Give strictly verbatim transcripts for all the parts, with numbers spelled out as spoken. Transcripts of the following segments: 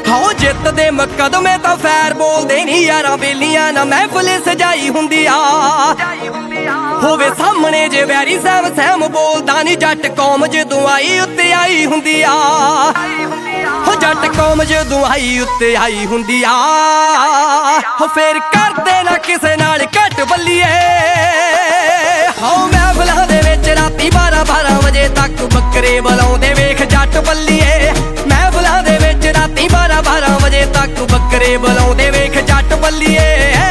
ਹੋ ਜਿੱਤ ਦੇ ਮੁਕਦਮੇ ਤਾਂ ਫੈਰ ਬੋਲਦੇ ਨੀ ਯਾਰਾਂ ਬੇਲੀਆਂ ਨਾ ਮਹਿਫਲ ਸਜਾਈ ਹੁੰਦੀ ਆ ਹੋਵੇ ਸਾਹਮਣੇ ਜੇ ਵੈਰੀ ਸਹਿਮ ਸਹਿਮ ਬੋਲਦਾ ਨੀ ਜੱਟ ਕੌਮ ਜਦੋਂ ਆਈ ਉੱਤੇ ਆਈ ਹੁੰਦੀ ਆ ਹੋ ਜੱਟ ਕੌਮ ਜਦੋਂ ਆਈ ਉੱਤੇ ਆਈ ਹੁੰਦੀ ਆ ਹੋ ਫੇਰ ਕਰਦੇ ਨਾ ਕਿਸੇ ਨਾਲ ਘੱਟ ਬੱਲੀਏ ਹੋ ਮਹਿਫਲਾਂ ਦੇ ਵਿੱਚ ਰਾਤੀ ਬਾਰਾਂ ਬਾਰਾਂ ਵਜੇ ਤੱਕ ਬੱਕਰੇ ਬੁਲਾਉਂਦੇ ਵੇਖ ਜੱਟ ਬੱਲੀਏ ਮਹਿਫਲਾਂ ਦੇ ਵਿੱਚ ਰਾਤੀ ਬਾਰਾਂ ਬਾਰਾਂ ਵਜੇ ਤੱਕ ਬੱਕਰੇ ਬੁਲਾਉਂਦੇ ਵੇਖ ਜੱਟ ਬੱਲੀਏ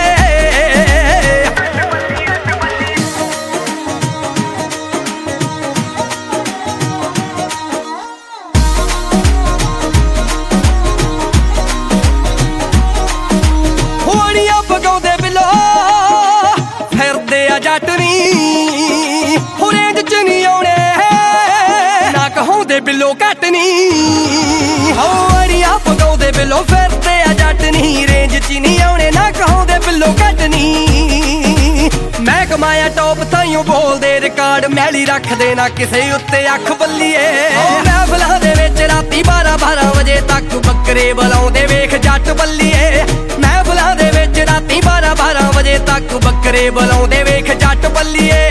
ਹੋੜੀਆਂ ਪਗਾਉਂਦੇ ਬਿੱਲੋ ਫਿਰਦੇ ਆ ਜੱਟ ਨੀ ਹੋ ਰੇਂਜ ਚ ਨਹੀਂ ਆਉਣੇ ਨਾ ਕਹਾਉਂਦੇ ਬਿੱਲੋ ਘੱਟ ਨੀ ਹੋੜੀਆਂ ਪਗਾਉਂਦੇ ਬਿੱਲੋ ਫਿਰਦੇ ਆ ਜੱਟ ਨੀ ਰੇਂਜ ਚ ਨਹੀਂ ਆਉਣੇ ਨਾ ਕਹਾਉਂਦੇ ਬਿੱਲੋ ਘੱਟ ਨੀ ਮੈਂ ਕਮਾਇਆ ਟੌਪ ਤਾਈਓ ਬੋਲਦੇ ਰਿਕਾਰਡ ਮੈਲੀ ਰੱਖਦੇ ਨਾ ਕਿਸੇ ਉੱਤੇ ਅੱਖ ਬੱਲੀਏ ਮਹਿਫਲਾਂ ਦੇ ਵਿੱਚ ਰਾਤੀ ਬਾਰਾਂ ਬਾਰਾਂ ਵਜੇ ਤੱਕ ਬੱਕਰੇ ਬੁਲਾਉਂਦੇ ਵੇਖ ਜੱਟ ਬੱਲੀਏ ਮਹਿਫਲਾਂ ਦੇ ਵਿੱਚ ਰਾਤੀ ਬਾਰਾਂ ਬਾਰਾਂ ਵਜੇ ਤੱਕ ਬੱਕਰੇ ਬੁਲਾਉਂਦੇ ਵੇਖ ਜੱਟ ਬੱਲੀਏ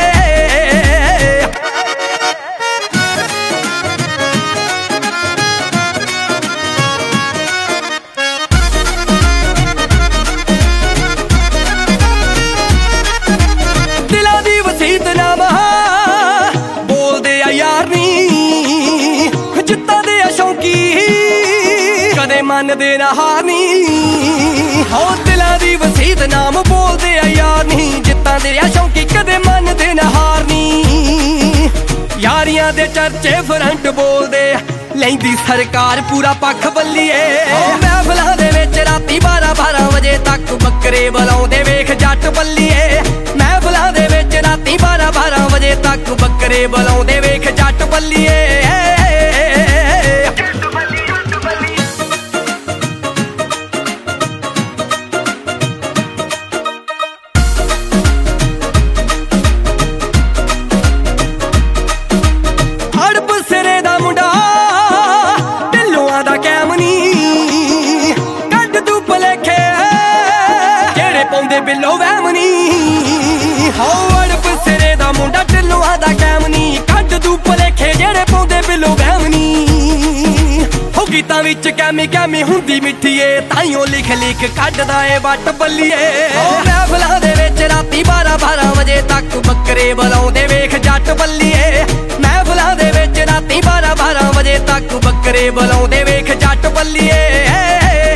ਦਿਲਾਂ ਦੀ ਵਸੀਤ ਨਾਮਾ ਬੋਲਦੇ ਆ ਯਾਰ ਨੀ ਜਿੱਤਾਂ ਦੇ ਆ ਸ਼ੌਂਕੀ ਕਦੇ ਮੰਨਦੇ ਨਾ ਹਾਰ ਨੀ ਹੋ ਦਿਲਾਂ ਦੀ ਵਸੀਤ ਨਾਮ ਬੋਲਦੇ ਆ ਯਾਰ ਨੀ ਜਿੱਤਾਂ ਦੇ ਆ ਸ਼ੌਂਕੀ ਕਦੇ ਮੰਨਦੇ ਨਾ ਹਾਰ ਨੀ ਯਾਰੀਆਂ ਦੇ ਚਰਚੇ ਫਰੰਟ ਬੋਲਦੇ ਲੈਂਦੀ ਸਰਕਾਰ ਪੂਰਾ ਪੱਖ ਬੱਲੀਏ ਮਹਿਫਲਾਂ ਦੇ ਵਿੱਚ ਰਾਤੀ ਬਾਰਾਂ ਬਾਰਾਂ ਵਜੇ ਤੱਕ ਬੱਕਰੇ ਬੁਲਾਉਂਦੇ ਵੇਖ ਜੱਟ ਬੱਲੀਏ ਮਹਿਫਲਾਂ ਦੇ ਵਿੱਚ ਰਾਤੀ ਬਾਰਾਂ ਬਾਰਾਂ ਵਜੇ ਤੱਕ ਬੱਕਰੇ ਬੁਲਾਉਂਦੇ ਵੇਖ ਜੱਟ ਬੱਲੀਏ ਪਾਉਂਦੇ ਬਿੱਲੋ ਵਹਿਮ ਨੀ ਹੋ ਅੜਪ ਸਿਰੇ ਦਾ ਮੁੰਡਾ ਢਿੱਲੋਂ ਦਾ ਕੈਮ ਨੀ ਕੱਢ ਦੂ ਭਲੇਖੇ ਜਿਹੜੇ ਪਾਉਂਦੇ ਬਿੱਲੋ ਵਹਿਮ ਨੀ ਹੋ ਗੀਤਾਂ ਵਿੱਚ ਕੈਮੀ ਕੈਮੀ ਹੁੰਦੀ ਮਿੱਠੀਏ ਤਾਈਓ ਲਿਖ ਲਿਖ ਕੱਢਦਾ ਏ ਵੱਟ ਬੱਲੀਏ ਮਹਿਫਲਾਂ ਦੇ ਵਿੱਚ ਰਾਤੀ ਬਾਰਾਂ ਬਾਰਾਂ ਵਜੇ ਤੱਕ ਬੱਕਰੇ ਬੁਲਾਉਂਦੇ ਵੇਖ ਜੱਟ ਬੱਲੀਏ ਮਹਿਫਲਾਂ ਦੇ ਵਿੱਚ ਰਾਤੀ ਬਾਰਾਂ ਬਾਰਾਂ ਵਜੇ ਤੱਕ ਬੱਕਰੇ ਬੁਲਾਉਂਦੇ ਵੇਖ ਜੱਟ ਬੱਲੀਏ